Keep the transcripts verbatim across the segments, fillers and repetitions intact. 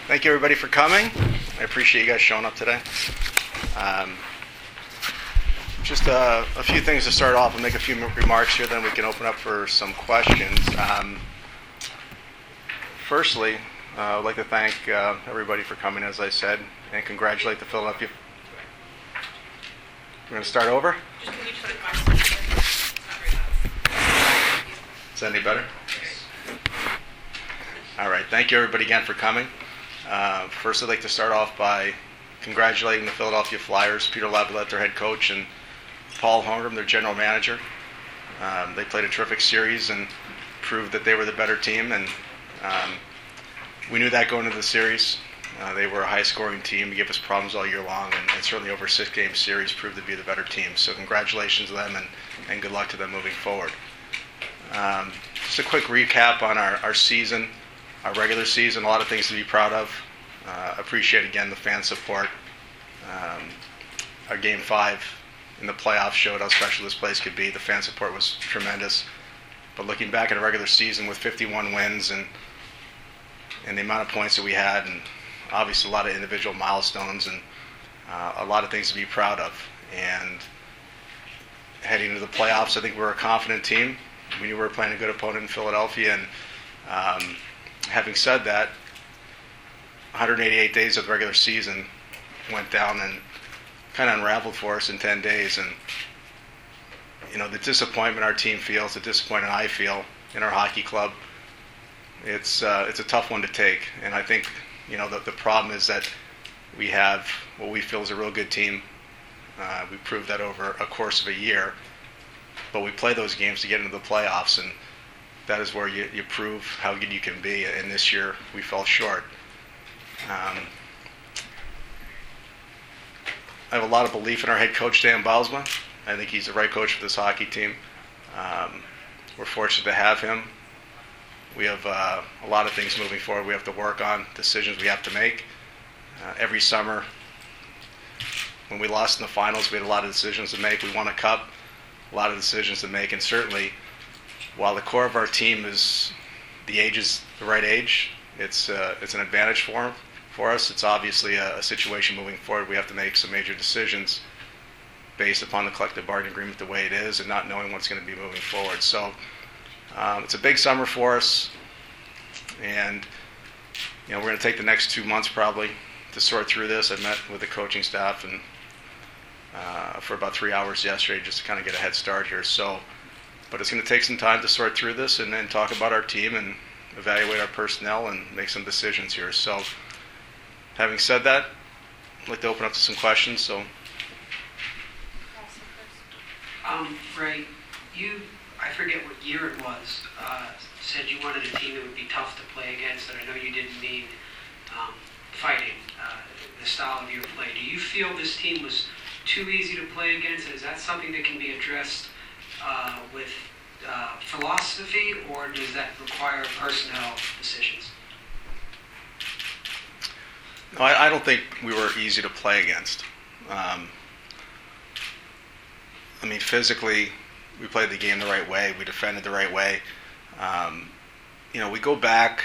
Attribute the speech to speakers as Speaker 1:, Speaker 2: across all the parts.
Speaker 1: Thank you, everybody, for coming. I appreciate you guys showing up today. Um, just uh, a few things to start off. I'll make a few remarks here, then we can open up for some questions. Um, firstly, uh, I'd like to thank uh, everybody for coming, as I said, and congratulate the Philadelphia. We're going to start over?
Speaker 2: Just can you put it back?
Speaker 1: Is that any better? All right. Thank you, everybody, again for coming. Uh, first, I'd like to start off by congratulating the Philadelphia Flyers, Peter Laviolette, their head coach, and Paul Holmgren, their general manager. Um, they played a terrific series and proved that they were the better team, and um, we knew that going into the series. Uh, they were a high-scoring team. They gave us problems all year long, and, and certainly over a six-game series proved to be the better team. So congratulations to them, and, and good luck to them moving forward. Um, just a quick recap on our, our season, our regular season. A lot of things to be proud of. Uh, appreciate, again, the fan support. Um, our Game five in the playoffs showed how special this place could be. The fan support was tremendous. But looking back at a regular season with fifty-one wins and and the amount of points that we had, and obviously a lot of individual milestones and uh, a lot of things to be proud of. And heading into the playoffs, I think we're a confident team. We knew we were playing a good opponent in Philadelphia, and um, having said that, one hundred eighty-eight days of the regular season went down and kind of unraveled for us in ten days. And you know, the disappointment our team feels, the disappointment I feel in our hockey club, it's uh, it's a tough one to take. And I think, you know, the, the problem is that we have what we feel is a real good team. Uh, we proved that over a course of a year. But we play those games to get into the playoffs, and that is where you, you prove how good you can be. And this year, we fell short. Um, I have a lot of belief in our head coach, Dan Bylsma. I think he's the right coach for this hockey team. Um, we're fortunate to have him. We have uh, a lot of things moving forward we have to work on, decisions we have to make. Uh, every summer, when we lost in the finals, we had a lot of decisions to make. We won a cup. A lot of decisions to make, and certainly, while the core of our team is the age is the right age, it's uh, it's an advantage for for us. It's obviously a, a situation moving forward. We have to make some major decisions based upon the collective bargaining agreement the way it is, and not knowing what's going to be moving forward. So um, it's a big summer for us, and you know we're going to take the next two months probably to sort through this. I met with the coaching staff and. Uh, for about three hours yesterday just to kind of get a head start here. So, but it's going to take some time to sort through this and then talk about our team and evaluate our personnel and make some decisions here. So, having said that, I'd like to open up to some questions. So,
Speaker 3: um, Ray, you, I forget what year it was, uh, said you wanted a team that would be tough to play against, and I know you didn't mean um, fighting, uh, the style of your play. Do you feel this team was too easy to play against? Is that something that can be addressed uh, with uh, philosophy, or does that require personnel decisions?
Speaker 1: No, I, I don't think we were easy to play against. Um, I mean, physically, we played the game the right way. We defended the right way. Um, you know, we go back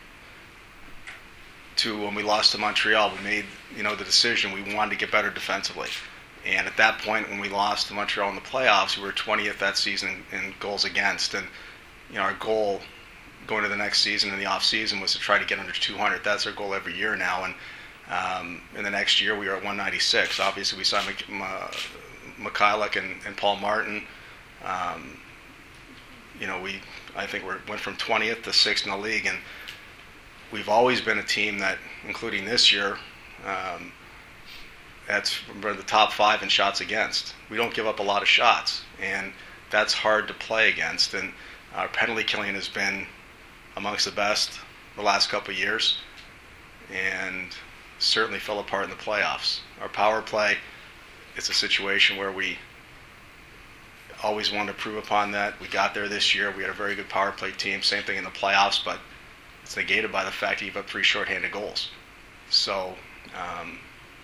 Speaker 1: to when we lost to Montreal. We made, you know, the decision. We wanted to get better defensively. And at that point, when we lost to Montreal in the playoffs, we were twentieth that season in goals against. And you know, our goal going to the next season in the off season was to try to get under two hundred. That's our goal every year now. And um, in the next year, we were at one ninety-six. Obviously, we signed Mikhailuk and, and Paul Martin. Um, you know, we I think we went from twentieth to sixth in the league, and we've always been a team that, including this year. Um, That's we're the top five in shots against. We don't give up a lot of shots, and that's hard to play against. And our penalty killing has been amongst the best the last couple of years, and certainly fell apart in the playoffs. Our power play, it's a situation where we always wanted to prove upon that. We got there this year. We had a very good power play team. Same thing in the playoffs, but it's negated by the fact that you have three shorthanded goals. So. Um,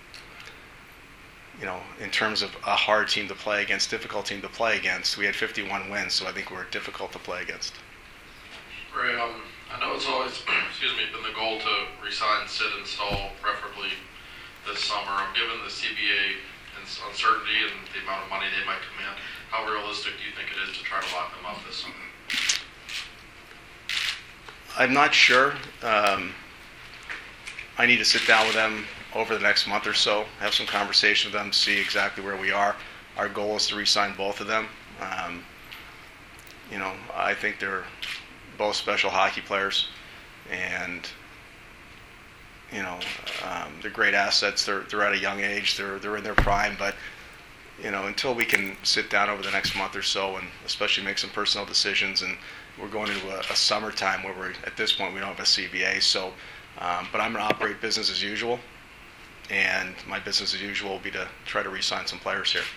Speaker 1: You know, in terms of a hard team to play against, difficult team to play against, we had fifty-one wins, so I think we're difficult to play against.
Speaker 4: Ray, um,
Speaker 2: I know it's always, excuse me, been the goal to resign Sid and Stahl, preferably this summer. I'm given the C B A uncertainty and the amount of money they might command. How realistic do you think it is to try to lock them up this summer?
Speaker 1: I'm not sure. Um, I need to sit down with them over the next month or so, have some conversation with them, see exactly where we are. Our goal is to re-sign both of them. Um, you know, I think they're both special hockey players, and you know, um, they're great assets. They're they're at a young age. They're they're in their prime, but you know, until we can sit down over the next month or so, and especially make some personal decisions, and we're going into a, a summertime where we're at this point we don't have a C B A. So, um, but I'm going to operate business as usual, and my business as usual will be to try to re-sign some players here.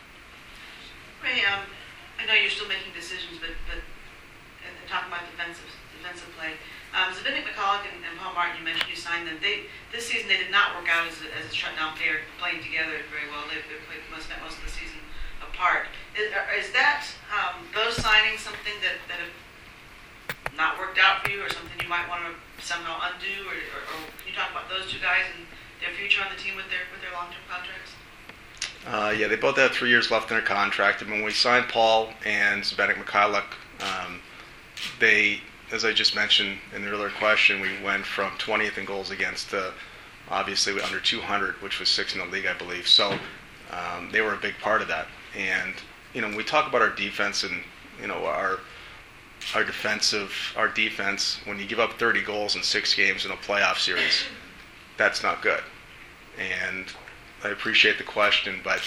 Speaker 4: Ray, um, I know you're still making decisions, but but and talking about defensive defensive play, um, Zbigniew McCulloch and, and Paul Martin, you mentioned you signed them. They this season they did not work out as a, as a shutdown pair, playing together very well. They they played most spent most of the season apart. Is, is that um, those signings something that that have not worked out for you, or something you might want to somehow undo, or, or, or can you talk about those two guys and their future on the team with their with their long-term contracts?
Speaker 1: Uh, yeah, they both have three years left in their contract. And when we signed Paul and Zbigniew McCulloch, um, they, as I just mentioned in the earlier question, we went from twentieth in goals against to obviously under two hundred, which was sixth in the league, I believe. So um, they were a big part of that. And you know, when we talk about our defense and you know our our defensive, our defense, when you give up thirty goals in six games in a playoff series, that's not good. And I appreciate the question, but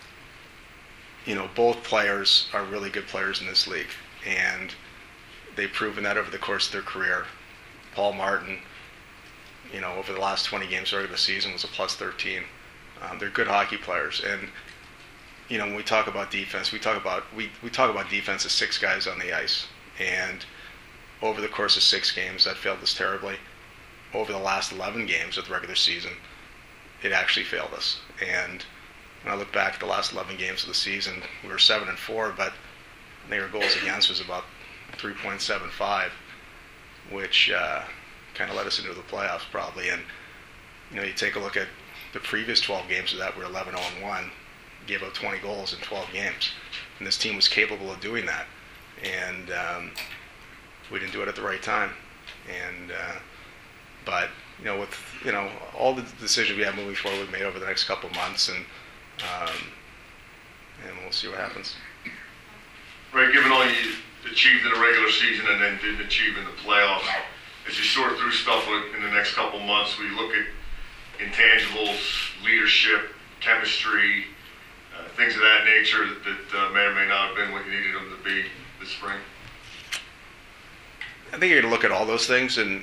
Speaker 1: you know, both players are really good players in this league, and they've proven that over the course of their career. Paul Martin, you know, over the last twenty games of the season was a plus thirteen. Um, they're good hockey players, and you know, when we talk about defense, we talk about we, we talk about defense as six guys on the ice, and over the course of six games, that failed us terribly. Over the last eleven games of the regular season, it actually failed us. And when I look back at the last eleven games of the season, we were seven and four, but I think our goals against was about three point seven five, which uh, kind of led us into the playoffs probably. And you know, you take a look at the previous twelve games of that, we were eleven oh and one, gave up twenty goals in twelve games, and this team was capable of doing that. And um, we didn't do it at the right time. And uh, but you know, with you know all the decisions we have moving forward, we've made over the next couple of months, and um, and we'll see what happens.
Speaker 5: Ray, given all you achieved in the regular season and then didn't achieve in the playoffs, as you sort through stuff in the next couple of months, we look at intangibles, leadership, chemistry, uh, things of that nature that, that uh, may or may not have been what you needed them to be this spring.
Speaker 1: I think you're going to look at all those things, and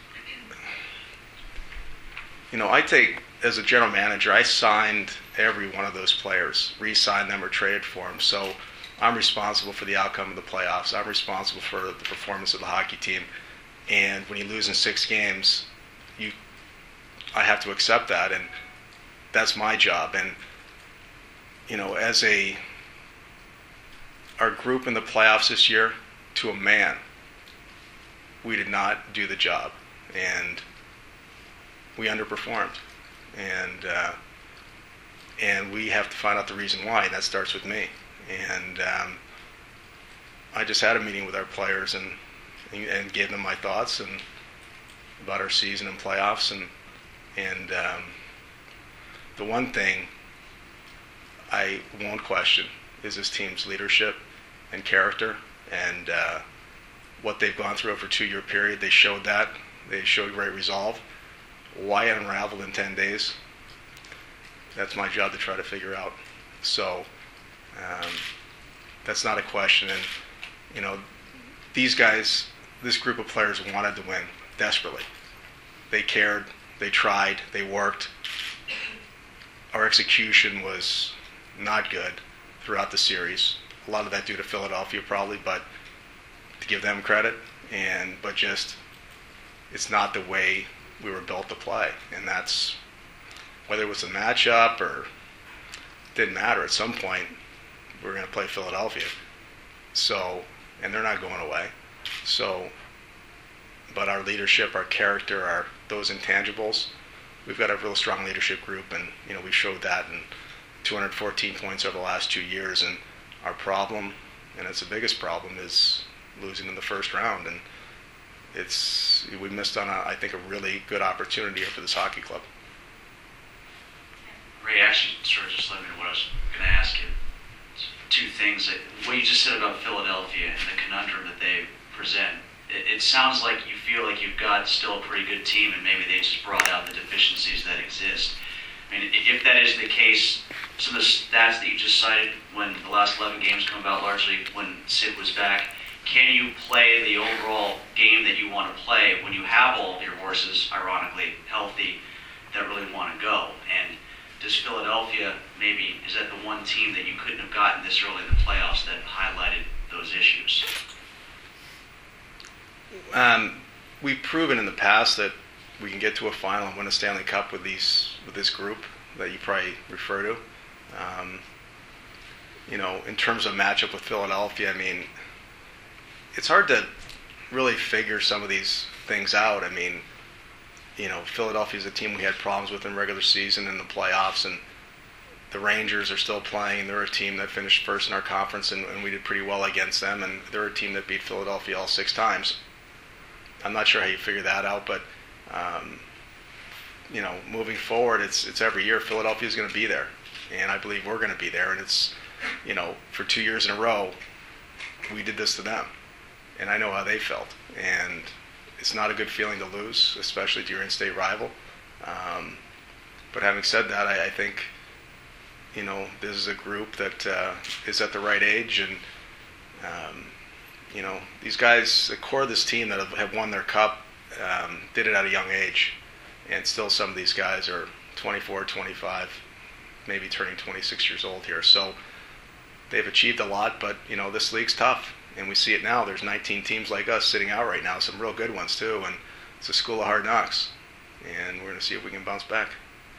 Speaker 1: you know, I take, as a general manager, I signed every one of those players, re-signed them or traded for them. So I'm responsible for the outcome of the playoffs. I'm responsible for the performance of the hockey team. And when you lose in six games, you, I have to accept that, and that's my job. And you know, as a our group in the playoffs this year, to a man, we did not do the job, and we underperformed, and uh, and we have to find out the reason why, and that starts with me. And um, I just had a meeting with our players and and gave them my thoughts and about our season and playoffs, and and um, the one thing I won't question is this team's leadership and character, and uh, what they've gone through over a two-year period. They showed that. They showed great resolve. Why it unraveled in ten days, that's my job to try to figure out. So um, that's not a question. And, you know, these guys, this group of players wanted to win desperately. They cared. They tried. They worked. Our execution was not good throughout the series. A lot of that due to Philadelphia probably, but to give them credit, and but just it's not the way we were built to play, and that's whether it was a matchup or didn't matter. At some point, we were going to play Philadelphia, so and they're not going away. So but our leadership, our character, our those intangibles, we've got a real strong leadership group, and you know we showed that in two hundred fourteen points over the last two years. And our problem, and it's the biggest problem, is losing in the first round, and it's we missed on a, I think a really good opportunity here for this hockey club.
Speaker 6: Ray actually sort of just let me know what I was going to ask you. Two things. That, what you just said about Philadelphia and the conundrum that they present. It, it sounds like you feel like you've got still a pretty good team, and maybe they just brought out the deficiencies that exist. I mean, if that is the case, some of the stats that you just cited when the last eleven games come about, largely when Sid was back, can you play the overall game that you want to play when you have all of your horses, ironically, healthy, that really want to go? And does Philadelphia, maybe, is that the one team that you couldn't have gotten this early in the playoffs that highlighted those issues?
Speaker 1: Um, we've proven in the past that we can get to a final and win a Stanley Cup with these with this group that you probably refer to. Um, you know, in terms of matchup with Philadelphia, I mean, it's hard to really figure some of these things out. I mean, you know, Philadelphia is a team we had problems with in regular season and the playoffs, and the Rangers are still playing, and they're a team that finished first in our conference, and, and we did pretty well against them, and they're a team that beat Philadelphia all six times. I'm not sure how you figure that out, but um, you know, moving forward, it's it's every year Philadelphia is going to be there, and I believe we're going to be there. And it's, you know, for two years in a row, we did this to them, and I know how they felt, and it's not a good feeling to lose, especially to your in-state rival. Um, but having said that, I, I think, you know, this is a group that uh, is at the right age, and um, you know, these guys, the core of this team that have, have won their cup, um, did it at a young age. And still some of these guys are twenty-four, twenty-five, maybe turning twenty-six years old here. So they've achieved a lot, but, you know, this league's tough. And we see it now. There's nineteen teams like us sitting out right now, some real good ones too. And it's a school of hard knocks. And we're going to see if we can bounce back.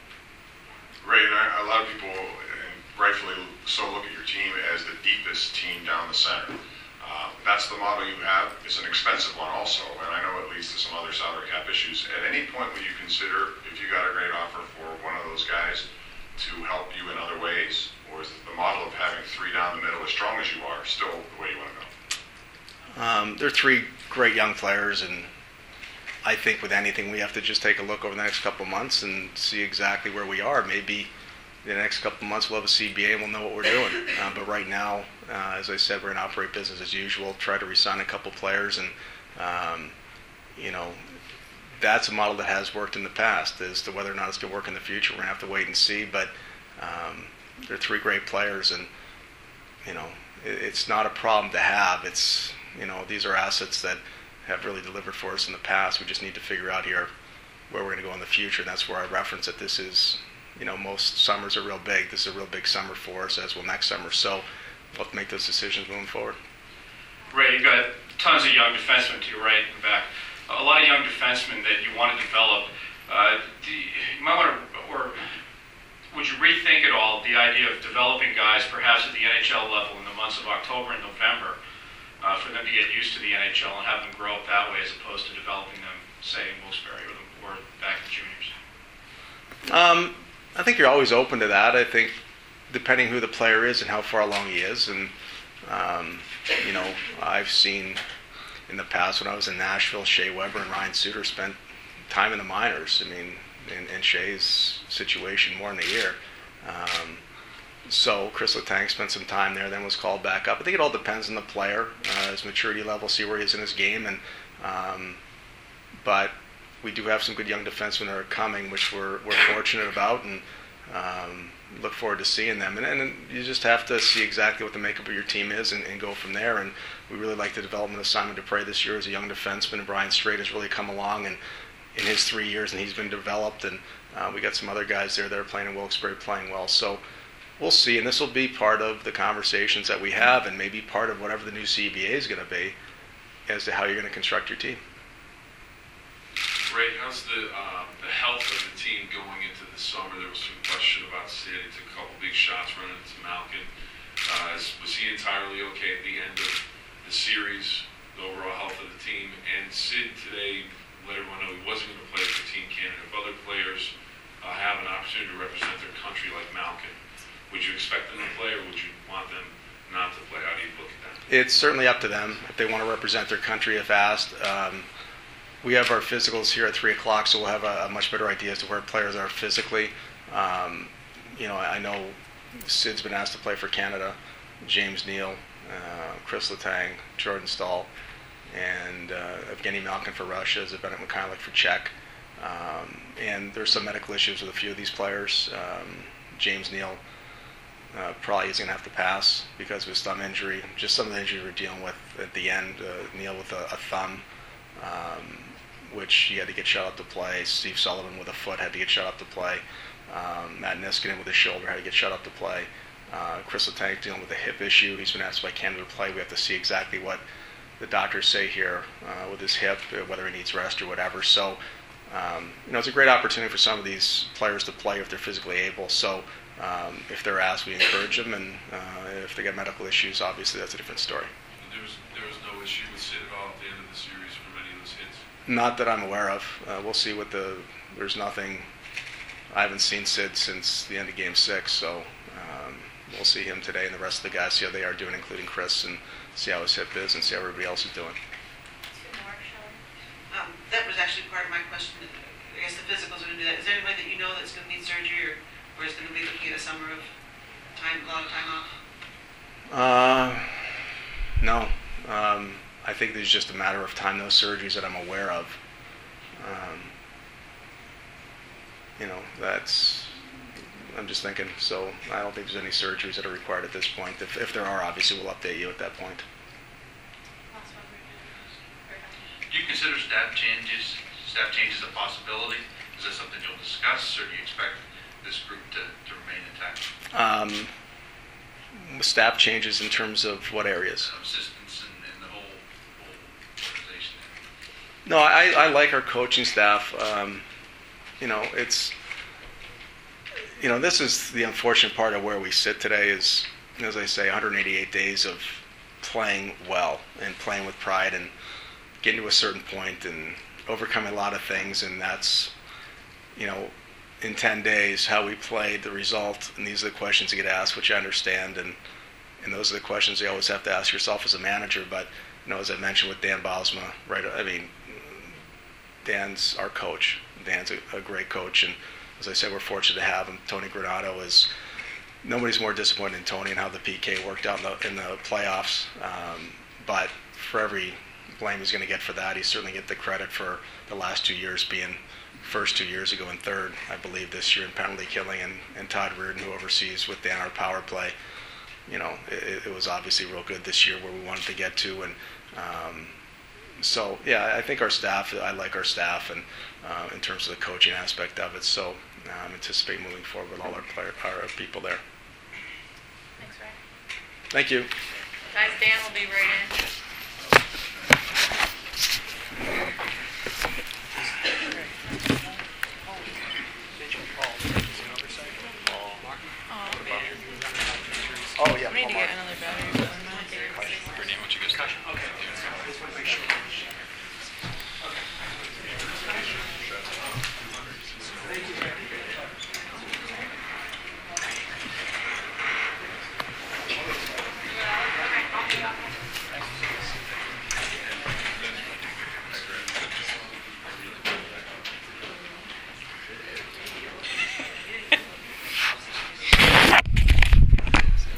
Speaker 7: Ray, and I, a lot of people, and rightfully so, look at your team as the deepest team down the center. Uh, that's the model you have. It's an expensive one also, and I know it leads to some other salary cap issues. At any point would you consider, if you got a great offer for one of those guys, to help you in other ways? Or is the model of having three down the middle, as strong as you are, still the way you want to go?
Speaker 1: Um, they're three great young players, and I think with anything we have to just take a look over the next couple of months and see exactly where we are. Maybe in the next couple of months we'll have a C B A and we'll know what we're doing. Uh, but right now, uh, as I said, we're going to operate business as usual, try to re-sign a couple players, and um, you know, that's a model that has worked in the past. As to whether or not it's going to work in the future, we're going to have to wait and see. But um, they're three great players, and you know, it, it's not a problem to have. It's, you know, these are assets that have really delivered for us in the past. We just need to figure out here where we're going to go in the future. And that's where I reference that this is, you know, most summers are real big. This is a real big summer for us, as will next summer. So we'll have to make those decisions moving forward.
Speaker 8: Ray, you've got tons of young defensemen to your right and back. A lot of young defensemen that you want to develop. Uh, do you, you might want to, or would you rethink at all the idea of developing guys perhaps at the N H L level in the months of October and November uh, for them to get used to the N H L and have them grow up that way, as opposed to developing them, say, in Wilkes-Barre or, the, or back in the juniors?
Speaker 1: Um, I think you're always open to that. I think depending who the player is and how far along he is, and um, you know, I've seen in the past when I was in Nashville, Shea Weber and Ryan Suter spent time in the minors. I mean, in, in Shea's situation more in the year. Um, so Chris Letang spent some time there, then was called back up. I think it all depends on the player, uh, his maturity level, see where he is in his game, and um, but we do have some good young defensemen that are coming, which we're we're fortunate about, and um, look forward to seeing them. And, and you just have to see exactly what the makeup of your team is and, and go from there. And we really like the development of Simon Dupre this year as a young defenseman, and Brian Strait has really come along and in his three years, and he's been developed. And uh, we got some other guys there that are playing in Wilkes-Barre playing well. So we'll see, and this will be part of the conversations that we have, and maybe part of whatever the new C B A is going to be as to how you're going to construct your team.
Speaker 9: Ray, how's the uh, the health of the team going into the summer? There was some question about Sid. He took a couple big shots running into Malkin. Uh, is, was he entirely okay at the end of the series? the overall health of the team. And Sid today let everyone know he wasn't going to play for Team Canada. If other players uh, have an opportunity to represent their country like Malkin, would you expect them to play, or would you want them not to play? How do you look at that?
Speaker 1: It's certainly up to them if they want to represent their country if asked. Um, we have our physicals here at three o'clock, so we'll have a, a much better idea as to where players are physically. Um, you know, I know Sid's been asked to play for Canada, James Neal, uh, Chris Letang, Jordan Stahl, and uh, Evgeny Malkin for Russia, Zdeněk Mikhailuk for Czech. Um, and there's some medical issues with a few of these players. Um, James Neal uh, probably is going to have to pass because of his thumb injury. Just some of the injuries we're dealing with at the end. Uh, Neal with a, a thumb, um, which he had to get shut up to play. Steve Sullivan with a foot had to get shut up to play. Um, Matt Niskanen with his shoulder had to get shut up to play. Uh, Chris Letang dealing with a hip issue. He's been asked by Canada to play. We have to see exactly what the doctors say here uh, with his hip, whether he needs rest or whatever. So, um, you know, it's a great opportunity for some of these players to play if they're physically able. So, um, if they're asked, we encourage them, and uh, if they get medical issues, obviously that's a different story.
Speaker 9: There was, there was no issue with Sid at all at the end of the series from any of those hits?
Speaker 1: Not that I'm aware of. Uh, we'll see what the. There's nothing. I haven't seen Sid since the end of Game Six, so um, we'll see him today and the rest of the guys, see how they are doing, including Chris, and see how his hip is, and see how everybody else is doing.
Speaker 4: Um, that was actually part of my question. I guess the physicals are going to do that. Is there anybody that you know that's going to need surgery, or, or is going to be looking at a summer of time, a lot of time off?
Speaker 1: Uh, no. Um, I think there's just a matter of time, those surgeries that I'm aware of. Um, you know, that's, I'm just thinking, so I don't think there's any surgeries that are required at this point. If, if there are, obviously we'll update you at that point.
Speaker 10: Do you consider staff changes, staff changes a possibility? Is that something you'll discuss, or do you expect this group to, to remain intact?
Speaker 1: Um, staff changes in terms of what areas?
Speaker 10: Assistants and, and the whole, whole organization.
Speaker 1: No, I, I like our coaching staff. Um, you know, it's, you know, this is the unfortunate part of where we sit today is, as I say, one hundred eighty-eight days of playing well and playing with pride and getting to a certain point and overcoming a lot of things, and that's, you know, in ten days, how we played, the result, and these are the questions you get asked, which I understand, and and those are the questions you always have to ask yourself as a manager. But, you know, as I mentioned with Dan Bosma, right, I mean, Dan's our coach. Dan's a, a great coach, and as I said, we're fortunate to have him. Tony Granato is, nobody's more disappointed than Tony and how the P K worked out in the, in the playoffs, um, but for every blame he's going to get for that, he certainly get the credit for the last two years being first two years ago and third, I believe, this year in penalty killing, and, and Todd Reardon, who oversees with Dan our power play. You know, it, it was obviously real good this year where we wanted to get to, and um, so yeah, I think our staff, I like our staff, and uh, in terms of the coaching aspect of it, so um, anticipate moving forward with all our player, our people there.
Speaker 11: Thanks, Ray.
Speaker 1: Thank you.
Speaker 11: Guys, Dan will be right in.